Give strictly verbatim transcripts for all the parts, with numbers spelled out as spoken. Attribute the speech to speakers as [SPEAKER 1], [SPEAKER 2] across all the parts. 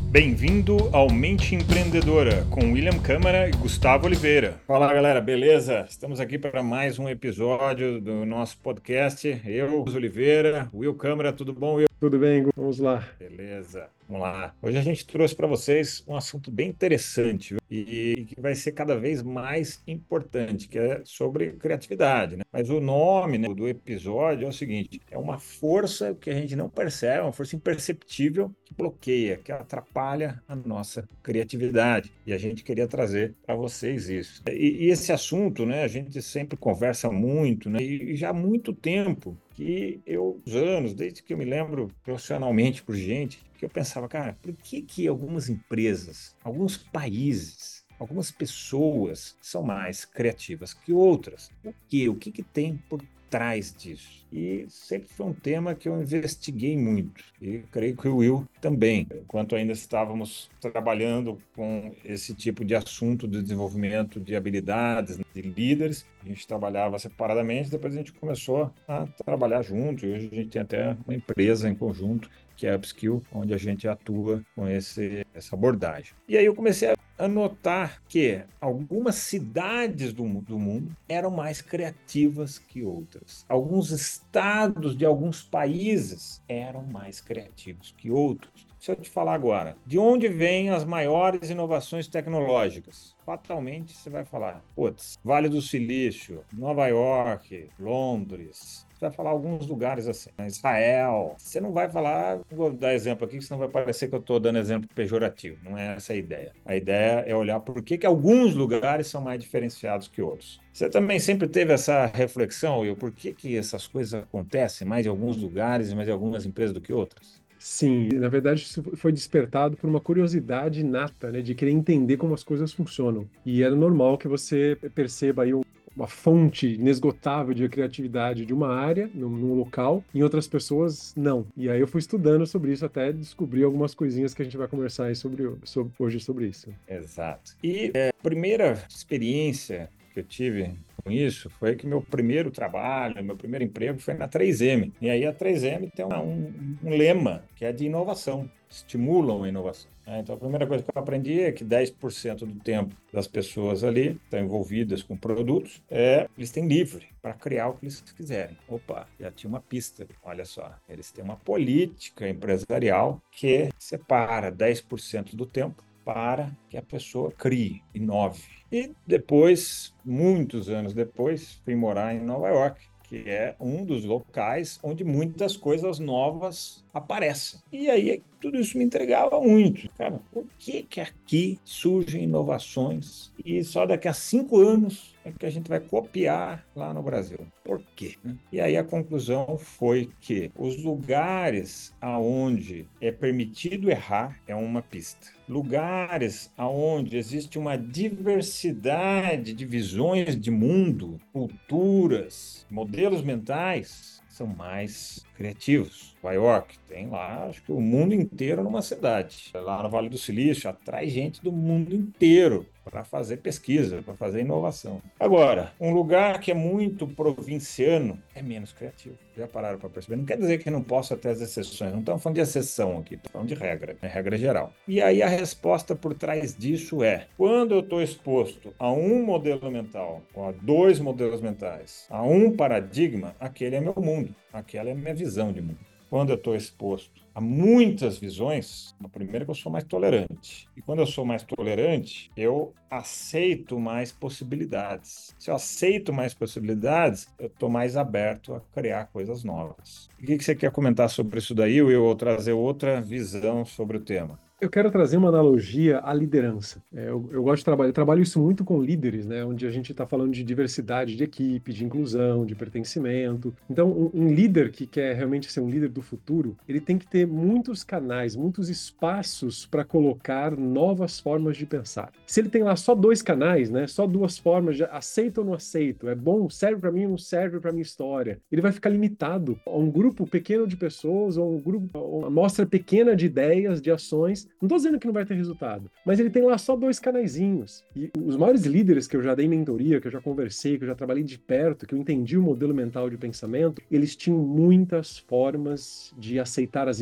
[SPEAKER 1] Bem-vindo ao Mente Empreendedora, com William Câmara e Gustavo Oliveira. Fala galera, beleza? Estamos aqui para mais um episódio do nosso podcast. Eu, Oliveira, Will Câmara, tudo bom, Will?
[SPEAKER 2] Tudo bem, Gu? Vamos lá.
[SPEAKER 1] Beleza, vamos lá. Hoje a gente trouxe para vocês um assunto bem interessante, viu? E que vai ser cada vez mais importante, que é sobre criatividade, né? Mas o nome, né, do episódio é o seguinte: é uma força que a gente não percebe, uma força imperceptível que bloqueia, que atrapalha a nossa criatividade. E a gente queria trazer para vocês isso. E, e esse assunto, né, a gente sempre conversa muito, né? E, e já há muito tempo que eu, anos, desde que eu me lembro profissionalmente por gente, que eu pensava, cara, por que que algumas empresas, alguns países, algumas pessoas são mais criativas que outras? O quê? O que que tem por trás disso? E sempre foi um tema que eu investiguei muito, e creio que o Will também, enquanto ainda estávamos trabalhando com esse tipo de assunto de desenvolvimento de habilidades, de líderes. A gente trabalhava separadamente, depois a gente começou a trabalhar junto, e hoje a gente tem até uma empresa em conjunto, que é a Upskill, onde a gente atua com esse, essa abordagem. E aí eu comecei a notar que algumas cidades do, do mundo eram mais criativas que outras. Alguns estados de alguns países eram mais criativos que outros. Se eu te falar agora, de onde vêm as maiores inovações tecnológicas? Fatalmente você vai falar, putz, Vale do Silício, Nova York, Londres. Você vai falar alguns lugares assim, Israel. Você não vai falar, vou dar exemplo aqui, senão vai parecer que eu estou dando exemplo pejorativo. Não é essa a ideia. A ideia é olhar por que que alguns lugares são mais diferenciados que outros. Você também sempre teve essa reflexão, e por que que essas coisas acontecem mais em alguns lugares, mais em algumas empresas do que outras?
[SPEAKER 2] Sim, na verdade, isso foi despertado por uma curiosidade inata, né, de querer entender como as coisas funcionam. E é normal que você perceba aí um- uma fonte inesgotável de criatividade de uma área, num, num local, em outras pessoas, não. E aí eu fui estudando sobre isso até descobrir algumas coisinhas que a gente vai conversar aí sobre, sobre- hoje sobre isso.
[SPEAKER 1] Exato. E é, a primeira experiência que eu tive com isso foi que meu primeiro trabalho, meu primeiro emprego foi na três M. E aí a três M tem uma- um, um lema que é de inovação, estimulam a inovação. Né? Então a primeira coisa que eu aprendi é que dez por cento do tempo das pessoas ali que estão envolvidas com produtos, é, eles têm livre para criar o que eles quiserem. Opa, já tinha uma pista. Olha só, eles têm uma política empresarial que separa dez por cento do tempo para que a pessoa crie, inove. E depois, muitos anos depois, fui morar em Nova York, que é um dos locais onde muitas coisas novas aparecem. E aí tudo isso me entregava muito. Cara, por que que aqui surgem inovações e só daqui a cinco anos é que a gente vai copiar lá no Brasil? Por quê? E aí a conclusão foi que os lugares aonde é permitido errar é uma pista. Lugares aonde existe uma diversidade de visões de mundo, culturas, modelos mentais, são mais criativos. Nova York tem lá, acho que o mundo inteiro numa cidade. Lá no Vale do Silício atrai gente do mundo inteiro para fazer pesquisa, para fazer inovação. Agora, um lugar que é muito provinciano é menos criativo. Já pararam para perceber? Não quer dizer que não possa ter as exceções. Não estamos falando de exceção aqui, estamos falando de regra, é regra geral. E aí a resposta por trás disso é: quando eu estou exposto a um modelo mental, ou a dois modelos mentais, a um paradigma, aquele é meu mundo, aquela é minha visão de mundo. Quando eu estou exposto a muitas visões, a primeira é que eu sou mais tolerante. E quando eu sou mais tolerante, eu aceito mais possibilidades. Se eu aceito mais possibilidades, eu estou mais aberto a criar coisas novas. O que que você quer comentar sobre isso daí, Will, ou trazer outra visão sobre o tema?
[SPEAKER 2] Eu quero trazer uma analogia à liderança. É, eu, eu gosto de trabalhar, eu trabalho isso muito com líderes, né? Onde a gente está falando de diversidade de equipe, de inclusão, de pertencimento. Então, um, um líder que quer realmente ser um líder do futuro, ele tem que ter muitos canais, muitos espaços para colocar novas formas de pensar. Se ele tem lá só dois canais, né? Só duas formas, de aceito ou não aceito, é bom, serve para mim ou não serve para minha história, ele vai ficar limitado a um grupo pequeno de pessoas, ou um grupo, ou uma amostra pequena de ideias, de ações. Não estou dizendo que não vai ter resultado, mas ele tem lá só dois canaizinhos. E os maiores líderes que eu já dei mentoria, que eu já conversei, que eu já trabalhei de perto, que eu entendi o modelo mental de pensamento, eles tinham muitas formas de aceitar as ideias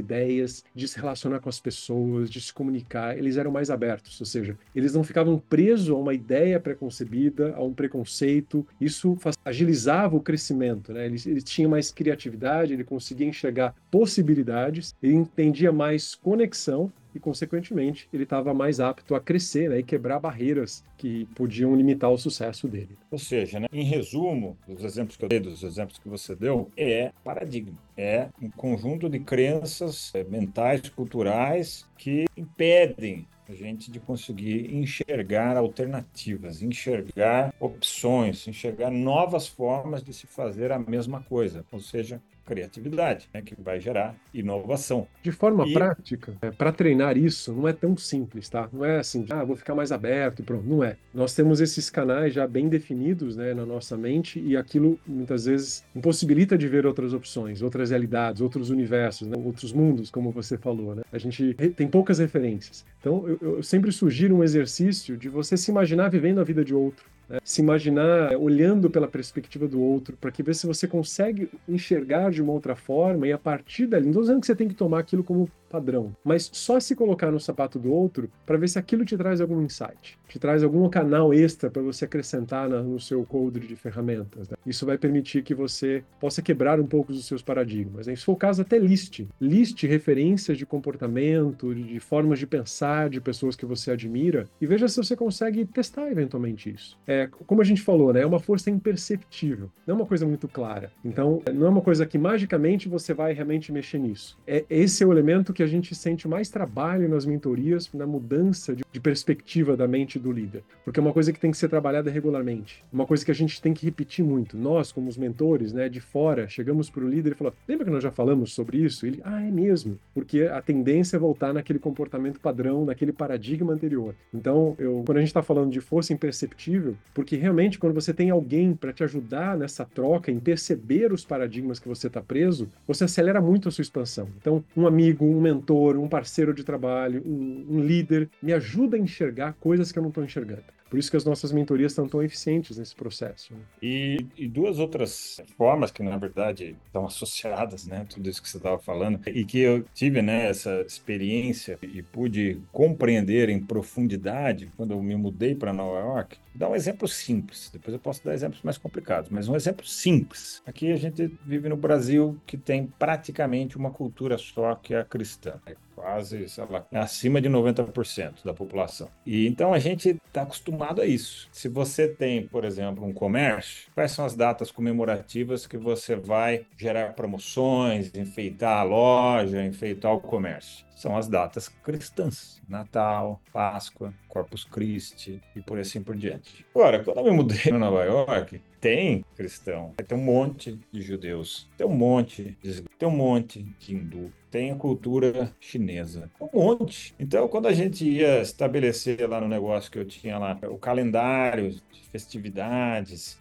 [SPEAKER 2] ideias, de se relacionar com as pessoas, de se comunicar. Eles eram mais abertos, ou seja, eles não ficavam presos a uma ideia preconcebida, a um preconceito. Isso agilizava o crescimento, né? Ele, ele tinha mais criatividade, ele conseguia enxergar possibilidades, ele entendia mais conexão e, consequentemente, ele estava mais apto a crescer, né, e quebrar barreiras que podiam limitar o sucesso dele.
[SPEAKER 1] Ou seja, né, em resumo, dos exemplos que eu dei, dos exemplos que você deu, é paradigma. É um conjunto de crenças é, mentais, culturais, que impedem a gente de conseguir enxergar alternativas, enxergar opções, enxergar novas formas de se fazer a mesma coisa, ou seja, criatividade, né, que vai gerar inovação.
[SPEAKER 2] De forma
[SPEAKER 1] E
[SPEAKER 2] prática, é, para treinar isso, não é tão simples, tá? Não é assim, ah, vou ficar mais aberto e pronto. Não é. Nós temos esses canais já bem definidos, né, na nossa mente e aquilo, muitas vezes, impossibilita de ver outras opções, outras realidades, outros universos, né, outros mundos, como você falou, né? A gente tem poucas referências. Então, eu, eu sempre sugiro um exercício de você se imaginar vivendo a vida de outro. Se imaginar olhando pela perspectiva do outro, para que ver se você consegue enxergar de uma outra forma e a partir dali, não estou dizendo que você tem que tomar aquilo como padrão, mas só se colocar no sapato do outro para ver se aquilo te traz algum insight, te traz algum canal extra para você acrescentar na, no seu coldre de ferramentas. Né? Isso vai permitir que você possa quebrar um pouco os seus paradigmas. Né? Se for o caso, até liste. Liste referências de comportamento, de, de formas de pensar de pessoas que você admira e veja se você consegue testar eventualmente isso. É, como a gente falou, né, é uma força imperceptível, não é uma coisa muito clara. Então, não é uma coisa que magicamente você vai realmente mexer nisso. É, esse é o elemento que a gente sente mais trabalho nas mentorias, na mudança de, de perspectiva da mente do líder. Porque é uma coisa que tem que ser trabalhada regularmente. Uma coisa que a gente tem que repetir muito. Nós, como os mentores, né, de fora, chegamos para o líder e falamos, lembra que nós já falamos sobre isso? Ele, ah, é mesmo. Porque a tendência é voltar naquele comportamento padrão, naquele paradigma anterior. Então, eu, quando a gente está falando de força imperceptível, porque realmente quando você tem alguém para te ajudar nessa troca, em perceber os paradigmas que você está preso, você acelera muito a sua expansão. Então, um amigo, um mentor, um parceiro de trabalho, um, um líder, me ajuda a enxergar coisas que eu não estou enxergando. Por isso que as nossas mentorias estão tão eficientes nesse processo. Né?
[SPEAKER 1] E, e duas outras formas que, na verdade, estão associadas, né? Tudo isso que você estava falando, e que eu tive, né, essa experiência e pude compreender em profundidade quando eu me mudei para Nova York. Vou dar um exemplo simples, depois eu posso dar exemplos mais complicados, mas um exemplo simples. Aqui a gente vive no Brasil que tem praticamente uma cultura só que é a cristã. É quase, sei lá, acima de noventa por cento da população. E então a gente está acostumado a isso. Se você tem, por exemplo, um comércio, quais são as datas comemorativas que você vai gerar promoções, enfeitar a loja, enfeitar o comércio? São as datas cristãs. Natal, Páscoa, Corpus Christi e por assim por diante. Agora, quando eu me mudei para Nova York, tem cristão, tem um monte de judeus, tem um monte de, tem um monte de hindu, tem a cultura chinesa, um monte. Então, quando a gente ia estabelecer lá no negócio que eu tinha lá, o calendário de festividades,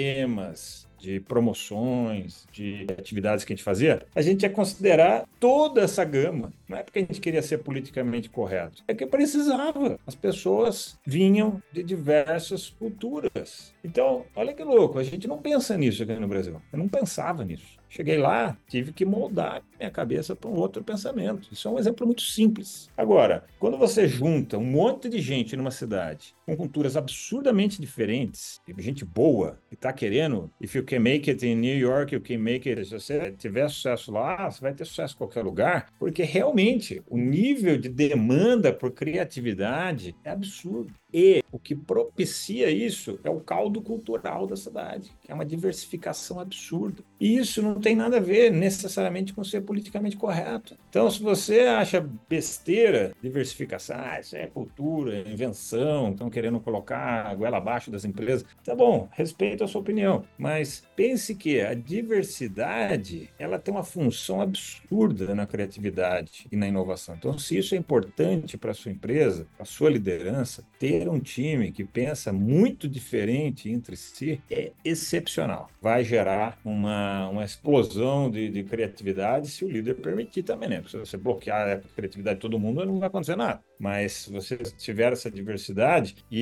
[SPEAKER 1] temas, de promoções, de atividades que a gente fazia, a gente ia considerar toda essa gama. Não é porque a gente queria ser politicamente correto, é que precisava. As pessoas vinham de diversas culturas. Então, olha que louco, a gente não pensa nisso aqui no Brasil. Eu não pensava nisso. Cheguei lá, tive que moldar minha cabeça para um outro pensamento. Isso é um exemplo muito simples. Agora, quando você junta um monte de gente numa cidade com culturas absurdamente diferentes, e gente boa, que está querendo, if you can make it in New York, you can make it. Se você tiver sucesso lá, você vai ter sucesso em qualquer lugar, porque realmente o nível de demanda por criatividade é absurdo. E o que propicia isso é o caldo cultural da cidade, que é uma diversificação absurda. E isso não tem nada a ver necessariamente com ser politicamente correto. Então, se você acha besteira diversificação, ah, isso é cultura, invenção, estão querendo colocar a goela abaixo das empresas, tá bom, respeito a sua opinião. Mas pense que a diversidade, ela tem uma função absurda na criatividade e na inovação. Então, se isso é importante para a sua empresa, para a sua liderança, ter um time que pensa muito diferente entre si é excepcional. Vai gerar uma, uma explosão de, de criatividade se o líder permitir também, né? Se você bloquear a criatividade de todo mundo, não vai acontecer nada. Mas se você tiver essa diversidade e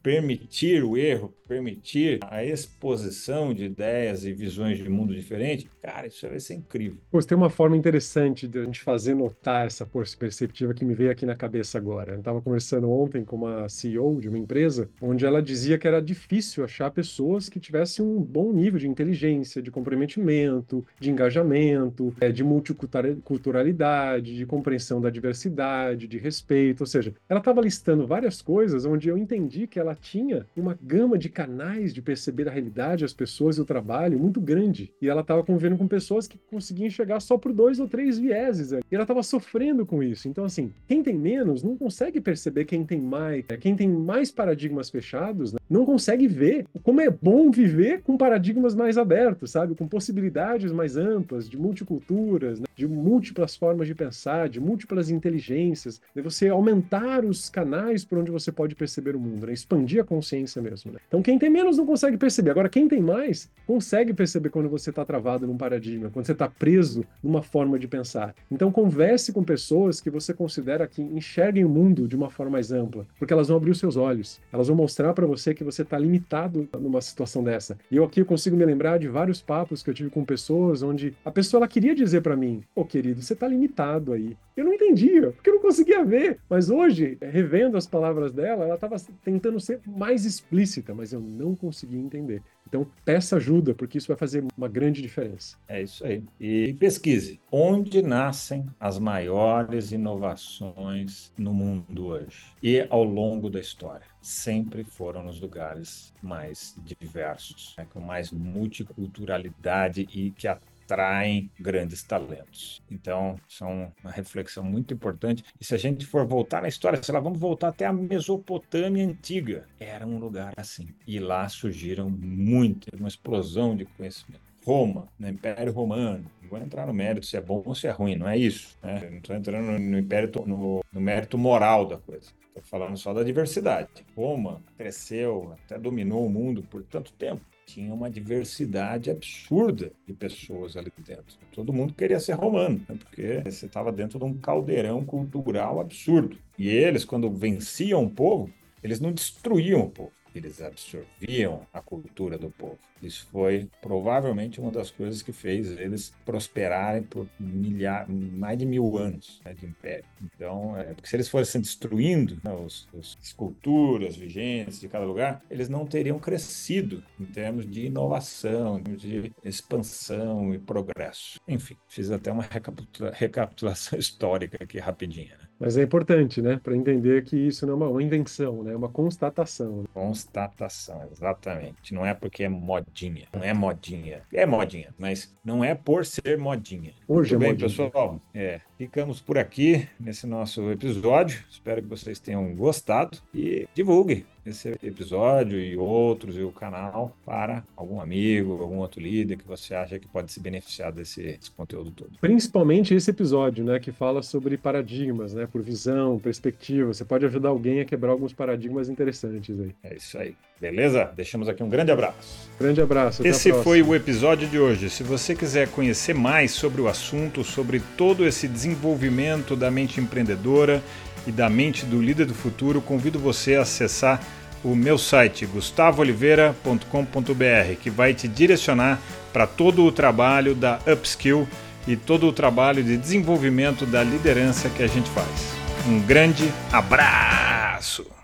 [SPEAKER 1] permitir o erro, permitir a exposição de ideias e visões de mundo diferente, cara, isso vai ser incrível.
[SPEAKER 2] Pô, tem uma forma interessante de a gente fazer notar essa força perceptiva que me veio aqui na cabeça agora. Eu estava conversando ontem com uma C E O de uma empresa, onde ela dizia que era difícil achar pessoas que tivessem um bom nível de inteligência, de comprometimento, de engajamento, de multiculturalidade, de compreensão da diversidade, de respeito. Ou seja, ela estava listando várias coisas onde eu entendi que ela tinha uma gama de canais de perceber a realidade, as pessoas e o trabalho muito grande. E ela estava convivendo com pessoas que conseguiam enxergar só por dois ou três vieses. E ela estava sofrendo com isso. Então, assim, quem tem menos não consegue perceber quem tem mais. Quem tem mais paradigmas fechados, né, não consegue ver como é bom viver com paradigmas mais abertos, sabe? Com possibilidades mais amplas, de multiculturas, né, de múltiplas formas de pensar, de múltiplas inteligências, de você aumentar os canais por onde você pode perceber o mundo, né? Expandir a consciência mesmo. Né? Então, quem tem menos não consegue perceber. Agora, quem tem mais consegue perceber quando você está travado num paradigma, quando você está preso numa forma de pensar. Então, converse com pessoas que você considera que enxerguem o mundo de uma forma mais ampla, porque elas vão abrir os seus olhos. Elas vão mostrar para você que você está limitado numa situação dessa. E eu aqui eu consigo me lembrar de vários papos que eu tive com pessoas onde a pessoa ela queria dizer para mim: "Ô, querido, você está limitado aí". Eu não entendia, porque eu não conseguia ver. Mas hoje, revendo as palavras dela, ela estava tentando ser mais explícita, mas eu não conseguia entender. Então, peça ajuda, porque isso vai fazer uma grande diferença.
[SPEAKER 1] É isso aí. E pesquise. Onde nascem as maiores inovações no mundo hoje? E ao longo da história? Sempre foram nos lugares mais diversos, né, com mais multiculturalidade e que atraem grandes talentos. Então, isso é uma reflexão muito importante. E se a gente for voltar na história, sei lá, vamos voltar até a Mesopotâmia antiga. Era um lugar assim. E lá surgiram muito, uma explosão de conhecimento. Roma, no Império Romano. Não vou entrar no mérito se é bom ou se é ruim, não é isso. Né? Eu não estou entrando no, no, império, no, no mérito moral da coisa. Estou falando só da diversidade. Roma cresceu, até dominou o mundo por tanto tempo. Tinha uma diversidade absurda de pessoas ali dentro. Todo mundo queria ser romano, né? Porque você estava dentro de um caldeirão cultural absurdo. E eles, quando venciam o povo, eles não destruíam o povo. Eles absorviam a cultura do povo. Isso foi provavelmente uma das coisas que fez eles prosperarem por milhar, mais de mil anos, né, de império. Então, é, porque se eles fossem destruindo, né, os, os, as culturas vigentes de cada lugar, eles não teriam crescido em termos de inovação, em termos de expansão e progresso. Enfim, fiz até uma recapitula- recapitulação histórica aqui rapidinha. Né?
[SPEAKER 2] Mas é importante, né, para entender que isso não é uma, uma invenção, né, é uma constatação. Né?
[SPEAKER 1] Constatação, exatamente. Não é porque é modinha, não é modinha. É modinha, mas não é por ser modinha.
[SPEAKER 2] Hoje
[SPEAKER 1] Muito
[SPEAKER 2] é
[SPEAKER 1] bem,
[SPEAKER 2] modinha.
[SPEAKER 1] pessoal. É, ficamos por aqui nesse nosso episódio. Espero que vocês tenham gostado e divulguem esse episódio e outros e o canal para algum amigo, algum outro líder que você acha que pode se beneficiar desse, desse conteúdo todo.
[SPEAKER 2] Principalmente esse episódio, né, que fala sobre paradigmas, né, por visão, perspectiva. Você pode ajudar alguém a quebrar alguns paradigmas interessantes aí.
[SPEAKER 1] É isso aí. Beleza? Deixamos aqui um grande abraço.
[SPEAKER 2] Grande abraço. Até
[SPEAKER 1] Esse
[SPEAKER 2] a próxima.
[SPEAKER 1] foi o episódio de hoje. Se você quiser conhecer mais sobre o assunto, sobre todo esse desenvolvimento da mente empreendedora e da mente do líder do futuro, convido você a acessar o meu site gustavo oliveira ponto com ponto b r, que vai te direcionar para todo o trabalho da Upskill e todo o trabalho de desenvolvimento da liderança que a gente faz. Um grande abraço!